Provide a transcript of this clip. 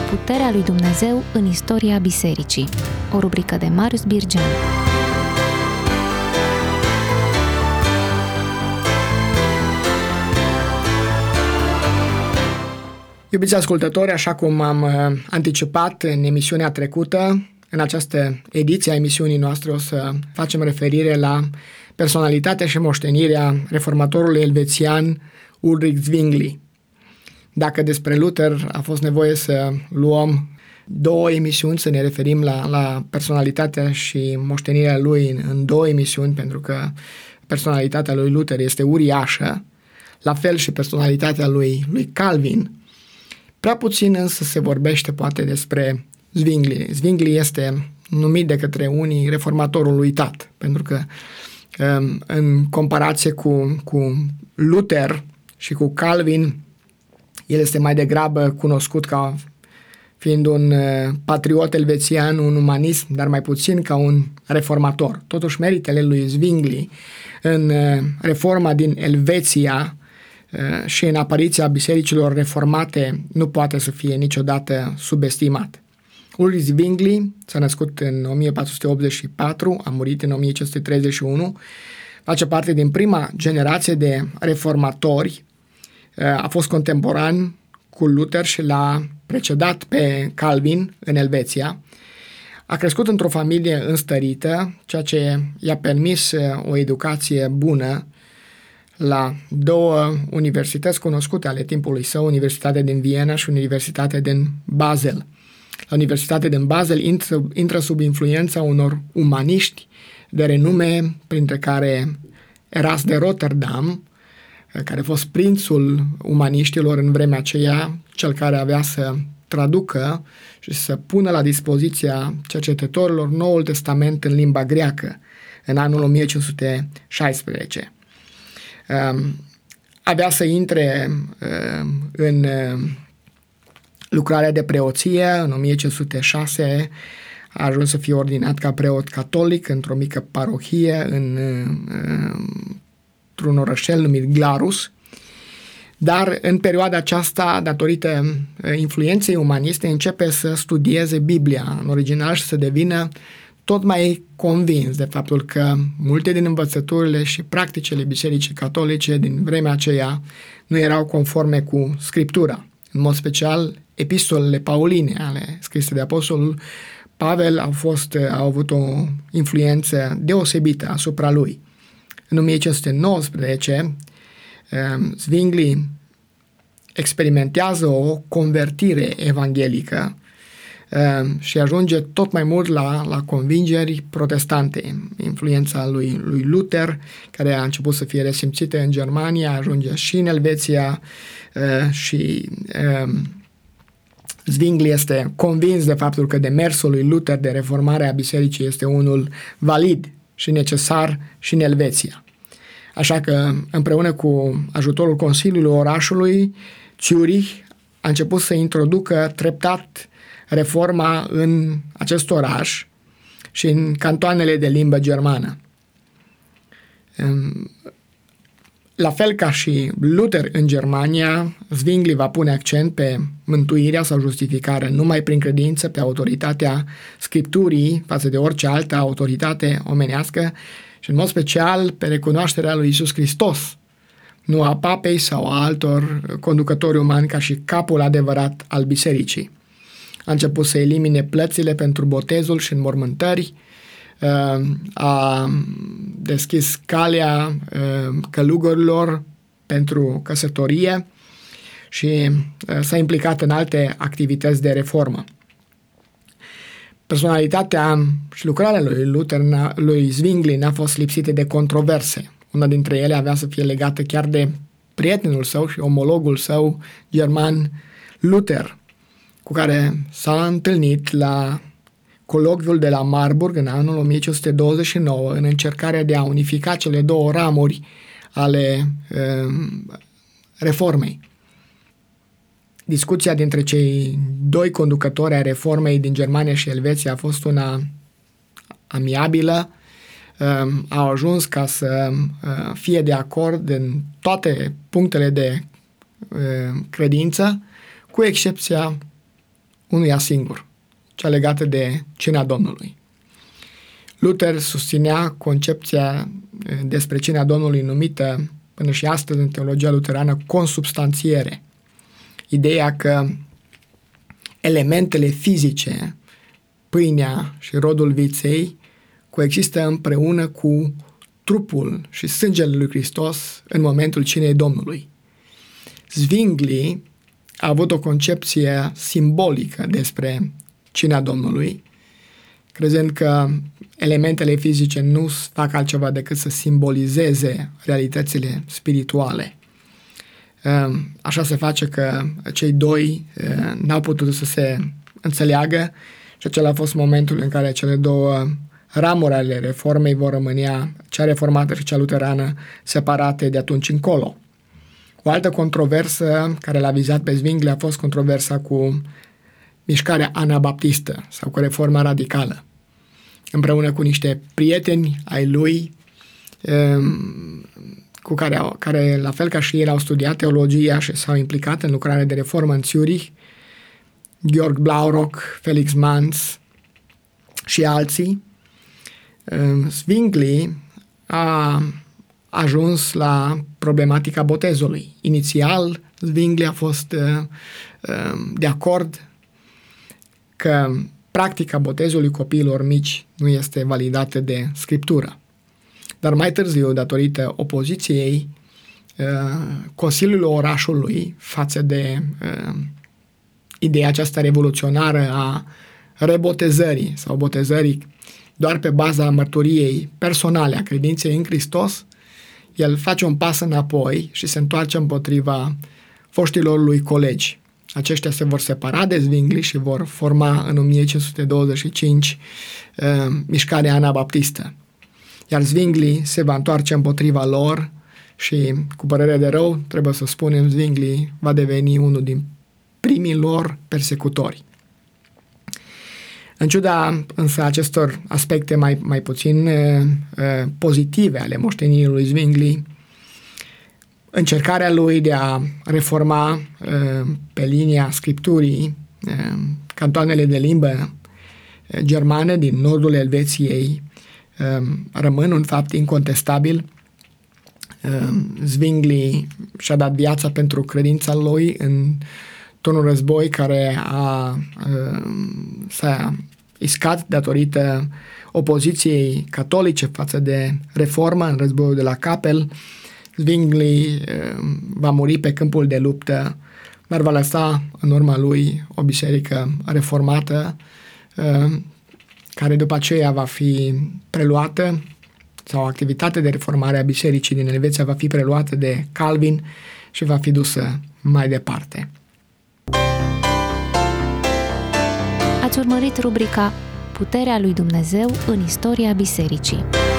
Puterea lui Dumnezeu în istoria bisericii. O rubrică de Marius Birgean. Iubiți ascultători, așa cum am anticipat în emisiunea trecută, în această ediție a emisiunii noastre o să facem referire la personalitatea și moștenirea reformatorului elvețian Ulrich Zwingli. Dacă despre Luther a fost nevoie să luăm 2 emisiuni, să ne referim la personalitatea și moștenirea lui în 2 emisiuni, pentru că personalitatea lui Luther este uriașă, la fel și personalitatea lui Calvin. Prea puțin însă se vorbește poate despre Zwingli. Zwingli este numit de către unii reformatorul uitat, pentru că în comparație cu Luther și cu Calvin, el este mai degrabă cunoscut ca fiind un patriot elvețian, un umanist, dar mai puțin ca un reformator. Totuși, meritele lui Zwingli în reforma din Elveția și în apariția bisericilor reformate nu poate să fie niciodată subestimat. Ulrich Zwingli s-a născut în 1484, a murit în 1531, face parte din prima generație de reformatori, a fost contemporan cu Luther și l-a precedat pe Calvin în Elveția. A crescut într-o familie înstărită, ceea ce i-a permis o educație bună la 2 universități cunoscute ale timpului său, Universitatea din Viena și Universitatea din Basel. La Universitatea din Basel intră sub influența unor umaniști de renume, printre care Eras de Rotterdam, care a fost prințul umaniștilor în vremea aceea, cel care avea să traducă și să pună la dispoziția cercetătorilor Noul Testament în limba greacă în anul 1516. Avea să intre în lucrarea de preoție în 1506, a ajuns să fie ordinat ca preot catolic într-o mică parohie într-un orășel numit Glarus, dar în perioada aceasta, datorită influenței umaniste, începe să studieze Biblia în original și să devină tot mai convins de faptul că multe din învățăturile și practicile bisericii catolice din vremea aceea nu erau conforme cu Scriptura. În mod special, epistolele pauline ale scrise de apostolul Pavel au avut o influență deosebită asupra lui. În 1519, Zwingli experimentează o convertire evanghelică și ajunge tot mai mult la convingeri protestante. Influența lui Luther, care a început să fie resimțită în Germania, ajunge și în Elveția și Zwingli este convins de faptul că demersul lui Luther de reformare a bisericii este unul valid și necesar și în Elveția. Așa că, împreună cu ajutorul Consiliului orașului, Zurich a început să introducă treptat reforma în acest oraș și în cantoanele de limbă germană. La fel ca și Luther în Germania, Zwingli va pune accent pe mântuirea sau justificarea numai prin credință, pe autoritatea Scripturii față de orice altă autoritate omenească și în mod special pe recunoașterea lui Iisus Hristos, nu a papei sau a altor conducători umani ca și capul adevărat al bisericii. A început să elimine plățile pentru botezul și înmormântări, a deschis calea călugărilor pentru căsătorie și s-a implicat în alte activități de reformă. Personalitatea și lucrarea lui Zwingli n-a fost lipsită de controverse. Una dintre ele avea să fie legată chiar de prietenul său și omologul său german Luther, cu care s-a întâlnit la colocviul de la Marburg în anul 1529 în încercarea de a unifica cele 2 ramuri ale reformei. Discuția dintre cei 2 conducători ai reformei din Germania și Elveția a fost una amiabilă. Au ajuns ca să fie de acord în toate punctele de credință, cu excepția unuia singur, cea legată de cina Domnului. Luther susținea concepția despre cina Domnului numită până și astăzi în teologia luterană consubstanțiere. Ideea că elementele fizice, pâinea și rodul viței, coexistă împreună cu trupul și sângele lui Hristos în momentul cinei Domnului. Zwingli a avut o concepție simbolică despre cina Domnului, crezând că elementele fizice nu fac altceva decât să simbolizeze realitățile spirituale. Așa se face că cei doi n-au putut să se înțeleagă și acela a fost momentul în care cele două ramuri ale reformei vor rămâne, cea reformată și cea luterană, separate de atunci încolo. O altă controversă care l-a vizat pe Zwingli a fost controversa cu mișcarea anabaptistă sau cu reforma radicală. Împreună cu niște prieteni ai lui, cu care, la fel ca și el, au studiat teologia și s-au implicat în lucrarea de reformă în Zurich, Georg Blaurock, Felix Manz și alții. Zwingli a ajuns la problematica botezului. Inițial, Zwingli a fost de acord că practica botezului copiilor mici nu este validată de Scriptură. Dar mai târziu, datorită opoziției Consiliului orașului față de ideea aceasta revoluționară a rebotezării sau botezării doar pe baza mărturiei personale a credinței în Hristos, el face un pas înapoi și se întoarce împotriva foștilor lui colegi. Aceștia se vor separa de Zwingli și vor forma în 1525 mișcarea anabaptistă. Iar Zwingli se va întoarce împotriva lor și, cu părere de rău, trebuie să spunem, Zwingli va deveni unul din primii lor persecutori. În ciuda însă acestor aspecte mai puțin pozitive ale moștenirii lui Zwingli, încercarea lui de a reforma pe linia Scripturii cantoanele de limbă germană din nordul Elveției rămân un fapt incontestabil. Zwingli și-a dat viața pentru credința lui într-un război care s-a iscat datorită opoziției catolice față de reformă în războiul de la Kappel. Zwingli va muri pe câmpul de luptă, dar va lăsa în urma lui o biserică reformată, care după aceea va fi preluată, sau activitatea de reformare a bisericii din Elveția va fi preluată de Calvin și va fi dusă mai departe. Ați urmărit rubrica Puterea lui Dumnezeu în istoria bisericii.